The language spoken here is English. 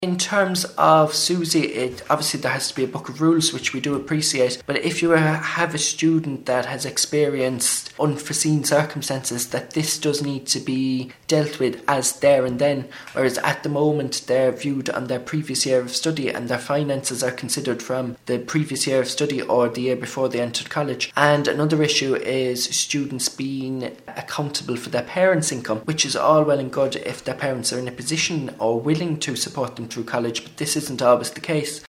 In terms of SUSI, obviously there has to be a book of rules, which we do appreciate, but if you have a student that has experienced unforeseen circumstances, that this does need to be dealt with as there and then, whereas at the moment they're viewed on their previous year of study and their finances are considered from the previous year of study or the year before they entered college. And another issue is students being accountable for their parents' income, which is all well and good if their parents are in a position or willing to support them through college, but this isn't always the case.